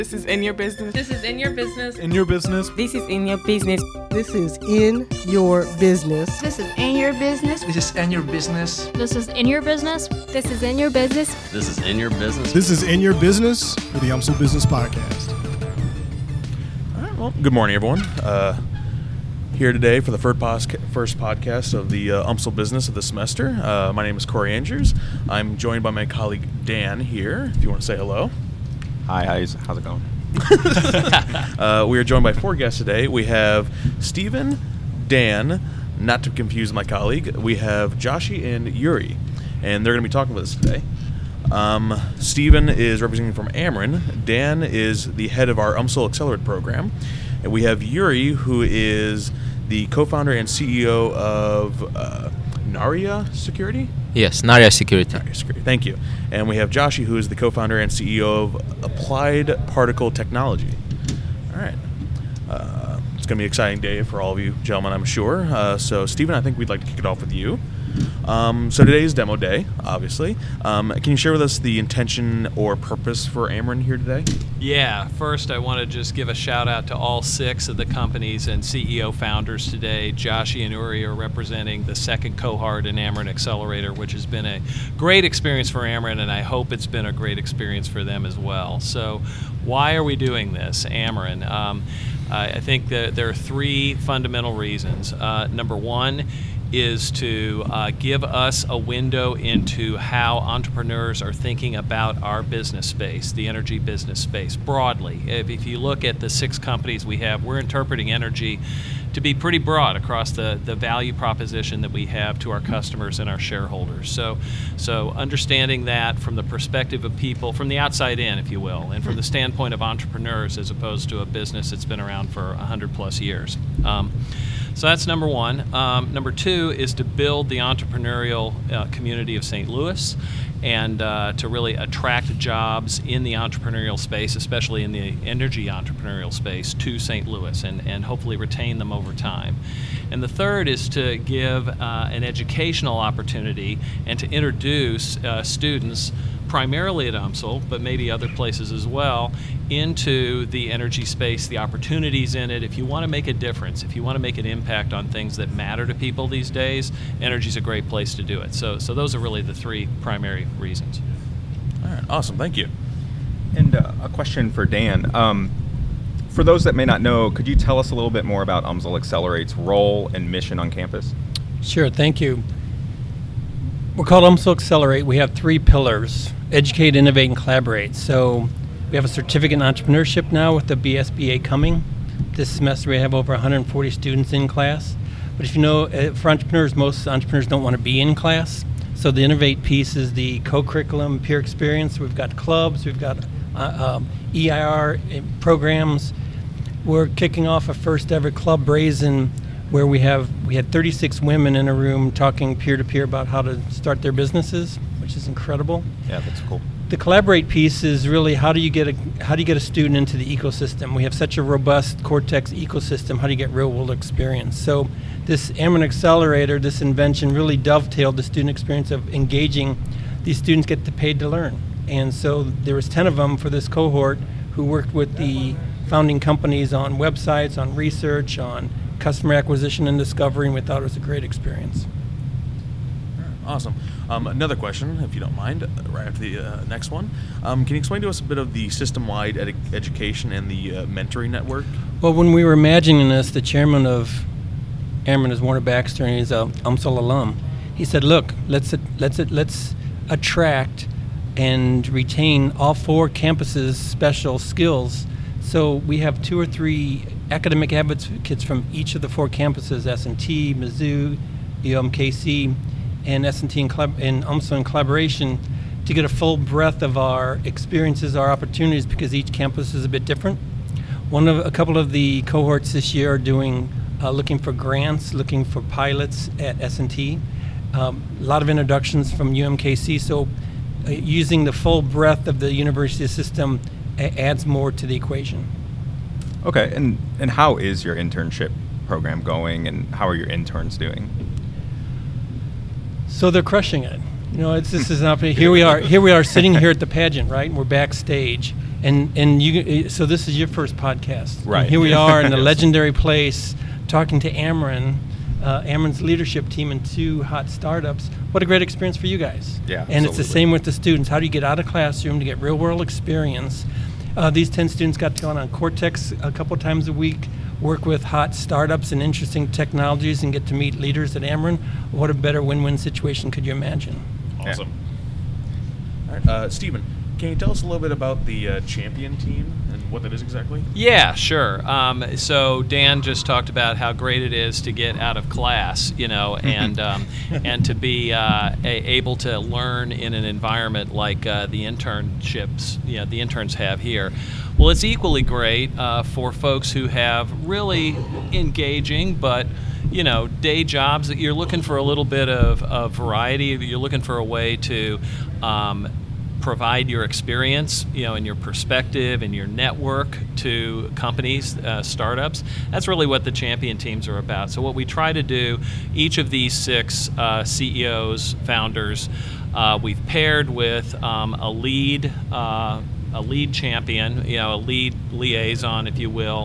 This is In Your Business. This is In Your Business. In Your Business. This is In Your Business. This is In Your Business. This is In Your Business. This is In Your Business. This is In Your Business. This is In Your Business. This is In Your Business. This is In Your Business with the UMSL Business Podcast. All right, well, good morning, everyone. Here today for the first podcast of the UMSL Business of the semester. My name is Corey Andrews. I'm joined by my colleague Dan here, if you want to say hello. Hi, how's it going? We are joined by four guests today. We have Stephen, Dan, not to confuse my colleague. We have Joshi and Yuri, and they're going to be talking with us today. Stephen is representing from Ameren. Dan is the head of our UMSL Accelerate program. And we have Yuri, who is the co-founder and CEO of Naria Security? Yes, Naria Security. Naria Security, thank you. And we have Joshi, who is the co-founder and CEO of Applied Particle Technology. All right. It's going to be an exciting day for all of you gentlemen, I'm sure. So, Stephen, I think we'd like to kick it off with you. So today is demo day, obviously. Can you share with us the intention or purpose for Ameren here today? Yeah, first I want to just give a shout out to all 6 of the companies and CEO founders today. Joshi and Uri are representing the second cohort in Ameren Accelerator, which has been a great experience for Ameren, and I hope it's been a great experience for them as well. So why are we doing this, Ameren? I think that there are 3 fundamental reasons. Number 1 is to give us a window into how entrepreneurs are thinking about our business space, the energy business space, broadly. If you look at the 6 companies we have, we're interpreting energy to be pretty broad across the value proposition that we have to our customers and our shareholders. So understanding that from the perspective of people, from the outside in, if you will, and from the standpoint of entrepreneurs as opposed to a business that's been around for 100 plus years. So that's number 1. Number 2 is to build the entrepreneurial community of St. Louis and to really attract jobs in the entrepreneurial space, especially in the energy entrepreneurial space, to St. Louis and hopefully retain them over time. And the third is to give an educational opportunity and to introduce students, primarily at UMSL, but maybe other places as well, into the energy space, the opportunities in it. If you want to make a difference, if you want to make an impact on things that matter to people these days, energy is a great place to do it. So those are really the 3 primary reasons. All right, awesome, thank you. And a question for Dan. For those that may not know, could you tell us a little bit more about UMSL Accelerate's role and mission on campus? Sure, thank you. We're called UMSL Accelerate. We have 3 pillars: educate, innovate, and collaborate. So we have a certificate in entrepreneurship now with the BSBA coming. This semester we have over 140 students in class. But if you know, for entrepreneurs, most entrepreneurs don't want to be in class. So the innovate piece is the co-curriculum, peer experience. We've got clubs, we've got EIR programs. We're kicking off a first ever Club Brazen, where we had 36 women in a room talking peer-to-peer about how to start their businesses, which is incredible. Yeah, that's cool. The collaborate piece is really how do you get a student into the ecosystem? We have such a robust Cortex ecosystem. How do you get real-world experience? So this Ameren Accelerator, this invention really dovetailed the student experience of engaging. These students get paid to learn. And so there was 10 of them for this cohort who worked with the founding companies on websites, on research, on customer acquisition and discovery, and we thought it was a great experience. Awesome. Another question, if you don't mind, right after the next one. Can you explain to us a bit of the system-wide education and the mentoring network? Well, when we were imagining this, the chairman of Ameren is Warner Baxter, and he's a UMSL alum. He said, "Look, let's attract and retain all 4 campuses' special skills." So we have 2 or 3 academic advocates from each of the 4 campuses: S&T, Mizzou, UMKC, and S&T and UMSL in collaboration to get a full breadth of our experiences, our opportunities, because each campus is a bit different. A couple of the cohorts this year are doing looking for grants, looking for pilots at S&T. A lot of introductions from UMKC. So using the full breadth of the university system adds more to the equation. Okay, and how is your internship program going, and how are your interns doing? So they're crushing it. You know, this is not here we are sitting here at the pageant, right? And we're backstage, And you, so this is your first podcast. Right. And here we are in a Yes. legendary place talking to Ameren, Ameren's leadership team and 2 hot startups. What a great experience for you guys. Yeah, And it's the absolutely. same with the students. How do you get out of classroom to get real world experience? These 10 students got to go on Cortex a couple times a week, work with hot startups and interesting technologies, and get to meet leaders at Ameren. What a better win-win situation could you imagine? Awesome. All right, Stephen, can you tell us a little bit about the champion team and what that is exactly? Yeah, sure. So Dan just talked about how great it is to get out of class, and and to be able to learn in an environment like the internships, the interns have here. Well, it's equally great for folks who have really engaging but day jobs that you're looking for a little bit of variety. You're looking for a way to provide your experience, and your perspective and your network to companies, startups. That's really what the champion teams are about. So what we try to do, each of these 6 CEOs, founders, we've paired with a lead champion, a lead liaison, if you will,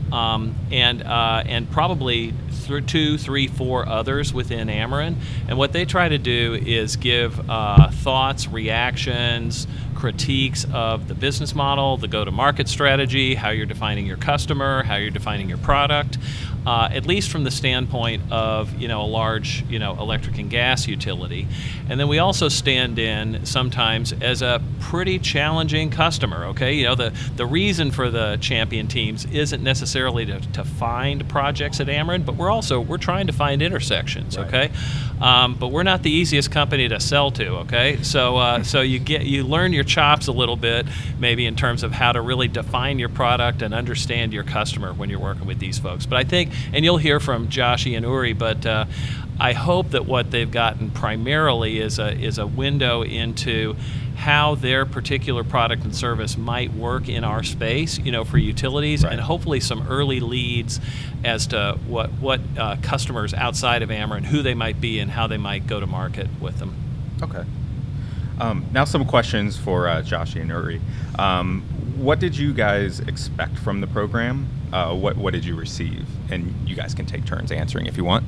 and probably 2, 3, 4 others within Ameren. And what they try to do is give thoughts, reactions, critiques of the business model, the go-to-market strategy, how you're defining your customer, how you're defining your product, at least from the standpoint of a large electric and gas utility. And then we also stand in sometimes as a pretty challenging customer. Okay, the reason for the champion teams isn't necessarily to find projects at Ameren, but we're trying to find intersections. Right. Okay, but we're not the easiest company to sell to. Okay, so you learn your chops a little bit, maybe in terms of how to really define your product and understand your customer when you're working with these folks. But I think, and you'll hear from Joshi and Uri, but I hope that what they've gotten primarily is a window into how their particular product and service might work in our space, for utilities, Right. and hopefully some early leads as to what customers outside of Ameren, who they might be and how they might go to market with them. Okay. Now some questions for Joshi and Uri. What did you guys expect from the program? What did you receive? And you guys can take turns answering if you want.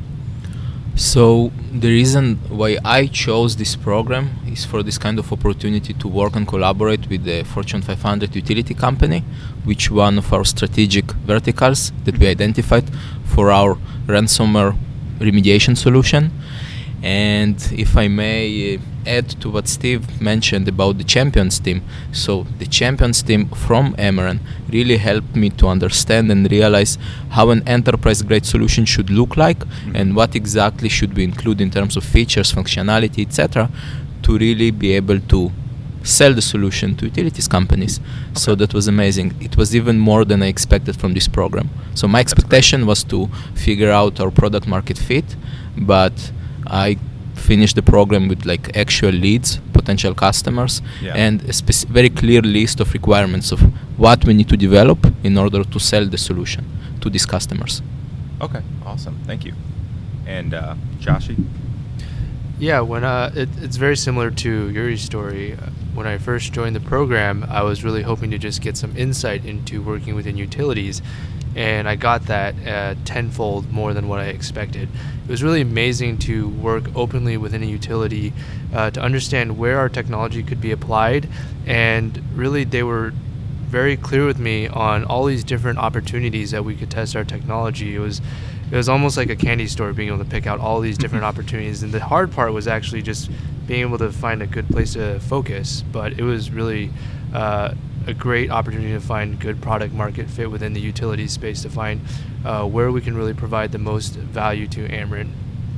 So the reason why I chose this program is for this kind of opportunity to work and collaborate with the Fortune 500 utility company, which one of our strategic verticals that we identified for our ransomware remediation solution. And if I may add to what Steve mentioned about the Champions team, so the Champions team from Ameren really helped me to understand and realize how an enterprise-grade solution should look like and what exactly should we include in terms of features, functionality, etc., to really be able to sell the solution to utilities companies. So that was amazing. It was even more than I expected from this program. So my expectation was to figure out our product market fit, but I finished the program with like actual leads, potential customers, and a very clear list of requirements of what we need to develop in order to sell the solution to these customers. Okay, awesome. Thank you. And Joshi? Yeah, when it's very similar to Yuri's story. When I first joined the program, I was really hoping to just get some insight into working within utilities, and I got that tenfold more than what I expected. It was really amazing to work openly within a utility, to understand where our technology could be applied, and really they were very clear with me on all these different opportunities that we could test our technology. It was almost like a candy store, being able to pick out all these different opportunities, and the hard part was actually just being able to find a good place to focus. But it was really a great opportunity to find good product market fit within the utility space, to find where we can really provide the most value to Ameren.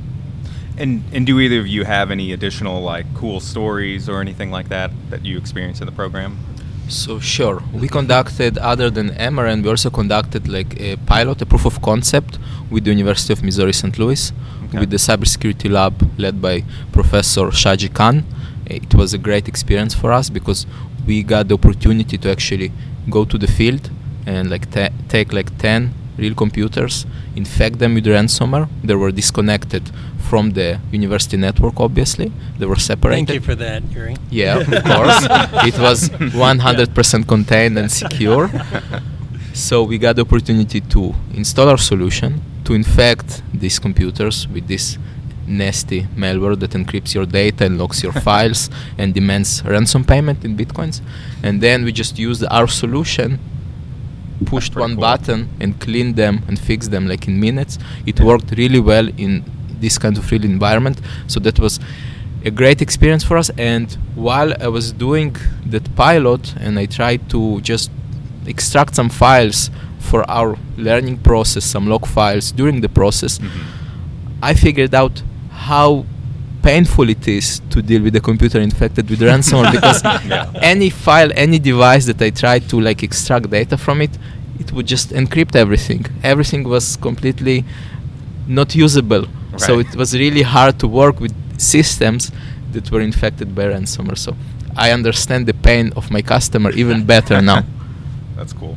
And do either of you have any additional like cool stories or anything like that you experienced in the program? So sure, we conducted, other than Ameren, we also conducted like a pilot, a proof of concept with the University of Missouri St. Louis, with the cybersecurity lab led by Professor Shaji Khan. It was a great experience for us because we got the opportunity to actually go to the field and like take like 10 real computers, infect them with ransomware. They were disconnected from the university network, obviously. They were separated. Thank you for that, Yuri. Yeah, of course. It was 100% contained and secure. So we got the opportunity to install our solution, to infect these computers with this nasty malware that encrypts your data and locks your files and demands ransom payment in bitcoins. And then we just used our solution, pushed one button and cleaned them and fixed them like in minutes. It worked really well in this kind of real environment. So that was a great experience for us. And while I was doing that pilot and I tried to just extract some files for our learning process, some log files during the process, I figured out how painful it is to deal with a computer infected with ransomware because any file, any device that I tried to like extract data from it, it would just encrypt everything. Everything was completely not usable. Right. So it was really hard to work with systems that were infected by ransomware. So I understand the pain of my customer even better now. That's cool.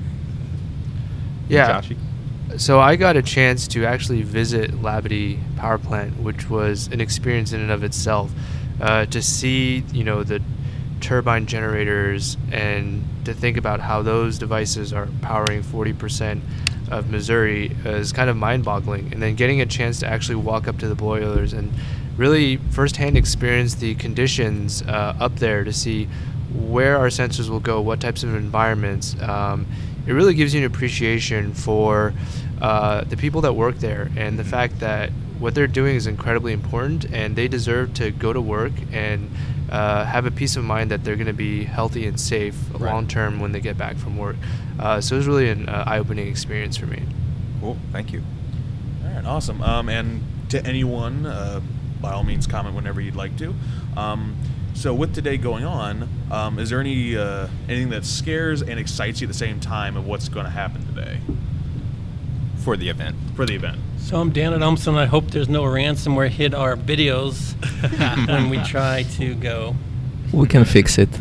Yeah. Joshi? So I got a chance to actually visit Labadie power plant, which was an experience in and of itself. To see, the turbine generators and to think about how those devices are powering 40% of Missouri is kind of mind-boggling. And then getting a chance to actually walk up to the boilers and really firsthand experience the conditions up there to see where our sensors will go, what types of environments. It really gives you an appreciation for the people that work there and the fact that what they're doing is incredibly important and they deserve to go to work and have a peace of mind that they're going to be healthy and safe long term when they get back from work. So it was really an eye-opening experience for me. Cool, thank you. All right, awesome. And to anyone, by all means, comment whenever you'd like to. So with today going on, is there anything that scares and excites you at the same time of what's going to happen today? For the event. So I'm Dan at UMSL, and I hope there's no ransomware hit our videos when we try to go. We can fix it.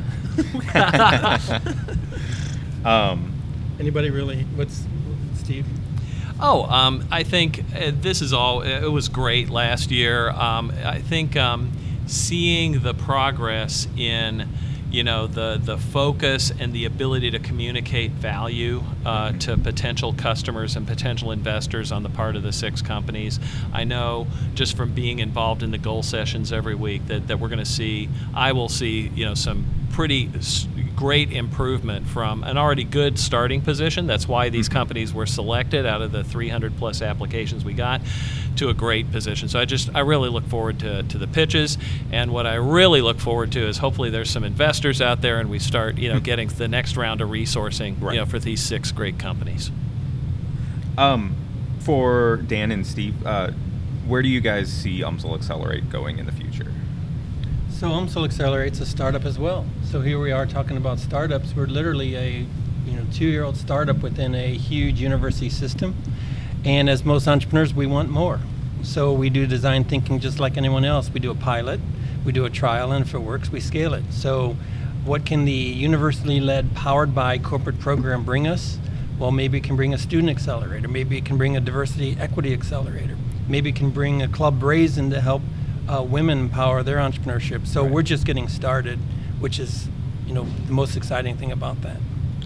Anybody really? What's Steve? I think this is all. It was great last year. I think seeing the progress in, the focus and the ability to communicate value to potential customers and potential investors on the part of the 6 companies. I know just from being involved in the goal sessions every week that we're going to see. I will see, some pretty great improvement from an already good starting position. That's why these companies were selected out of the 300 plus applications we got to a great position. So I really look forward to the pitches, and what I really look forward to is hopefully there's some investors out there and we start getting the next round of resourcing for these 6 great companies. For Dan and Steve, where do you guys see UMSL Accelerate going in the future? So UMSL Accelerate's a startup as well. So here we are talking about startups. We're literally a 2-year-old startup within a huge university system. And as most entrepreneurs, we want more. So we do design thinking just like anyone else. We do a pilot, we do a trial, and if it works, we scale it. So what can the university-led, powered by corporate program bring us? Well, maybe it can bring a student accelerator. Maybe it can bring a diversity equity accelerator. Maybe it can bring a Club Brazen to help women empower their entrepreneurship. So we're just getting started, which is, the most exciting thing about that.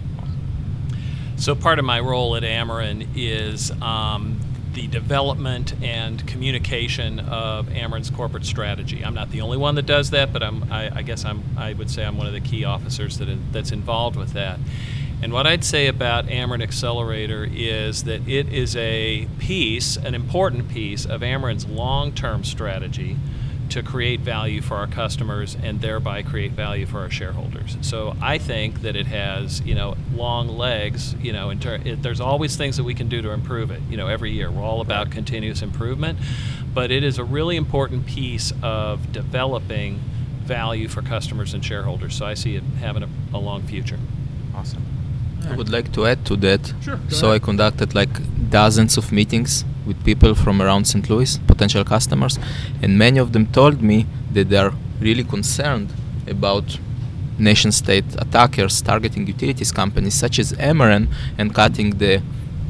So part of my role at Ameren is the development and communication of Ameren's corporate strategy. I'm not the only one that does that, but I would say I'm one of the key officers that's involved with that. And what I'd say about Ameren Accelerator is that it is an important piece of Ameren's long-term strategy to create value for our customers and thereby create value for our shareholders. So I think that it has, long legs, there's always things that we can do to improve it, every year. We're all about continuous improvement, but it is a really important piece of developing value for customers and shareholders. So I see it having a long future. Awesome. I would like to add to that. Sure, go So ahead. I conducted dozens of meetings with people from around St. Louis, potential customers, and many of them told me that they are really concerned about nation-state attackers targeting utilities companies such as Ameren and cutting the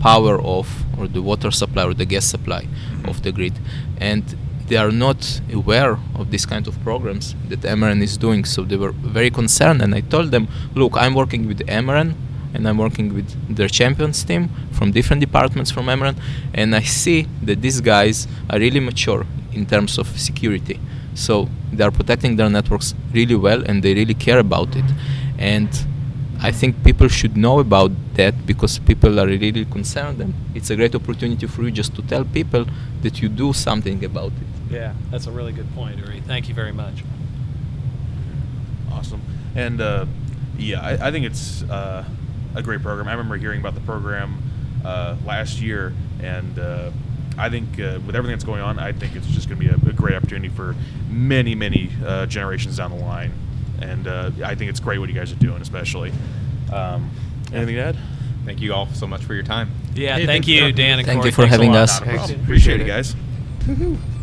power of, or the water supply or the gas supply of the grid. And they are not aware of this kind of programs that Emeren is doing, so they were very concerned. And I told them, look, I'm working with Emeren, and I'm working with their champions team from different departments from Emeren, and I see that these guys are really mature in terms of security. So they are protecting their networks really well, and they really care about it. And I think people should know about that, because people are really concerned, and it's a great opportunity for you just to tell people that you do something about it. Yeah, that's a really good point, Uri. Thank you very much. Awesome. And I think it's a great program. I remember hearing about the program last year, and I think with everything that's going on, I think it's just going to be a great opportunity for many, many generations down the line. And I think it's great what you guys are doing, especially. Anything to add? Thank you all so much for your time. Yeah, Hey, thank thanks for you, having Dan us. and Thank Corey. you for Thanks a having lot. us. Not a problem. Thanks. Appreciate it, Appreciate it. guys.